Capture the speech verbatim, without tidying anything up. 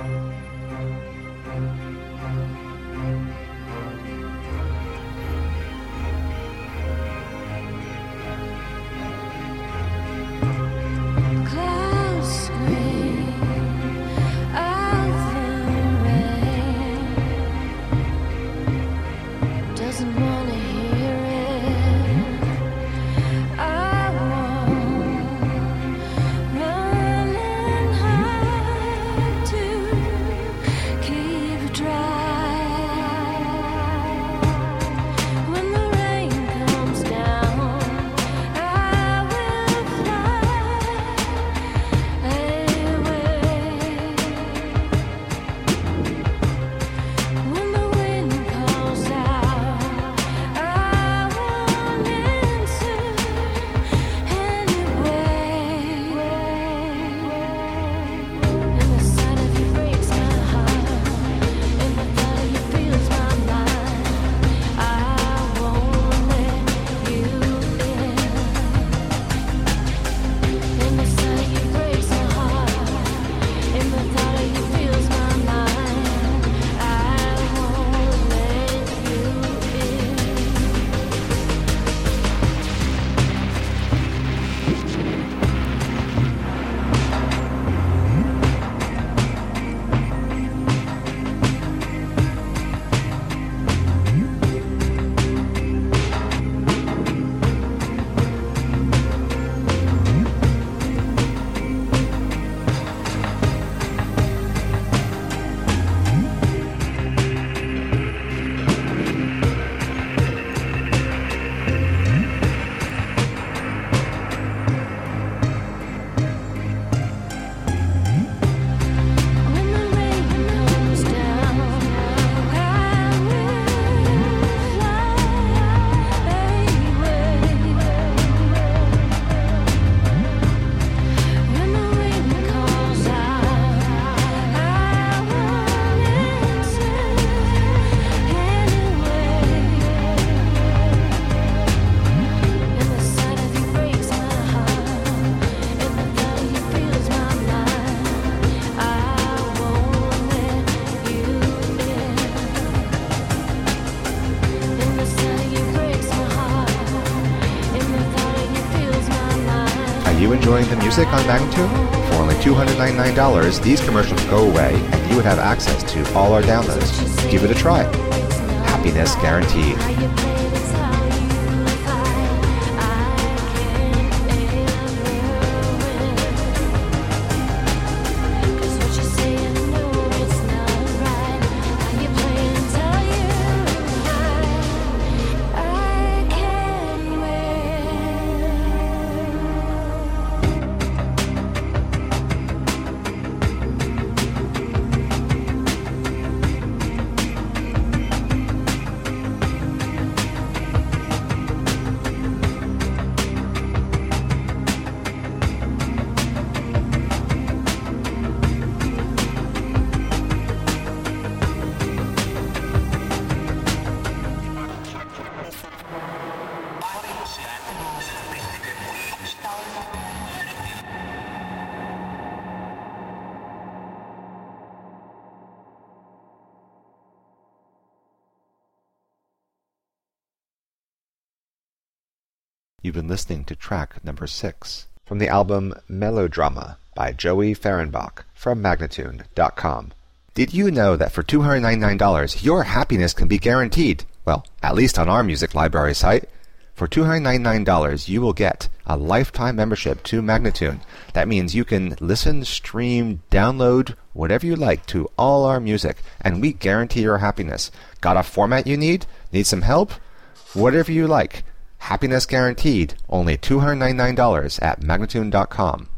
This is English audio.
you enjoying the music on Magnatune? For only two hundred ninety-nine dollars, these commercials go away and you would have access to all our downloads. Give it a try. Happiness guaranteed. You've been listening to track number six from the album Melodrama by Joey Fahrenbach from Magnatune dot com. Did you know that for two hundred ninety-nine dollars your happiness can be guaranteed? Well, at least on our music library site. For two hundred ninety-nine dollars you will get a lifetime membership to Magnatune. That means you can listen, stream, download, whatever you like to all our music, and we guarantee your happiness. Got a format you need? Need some help? Whatever you like. Happiness guaranteed. Only two hundred ninety-nine dollars at Magnatune dot com.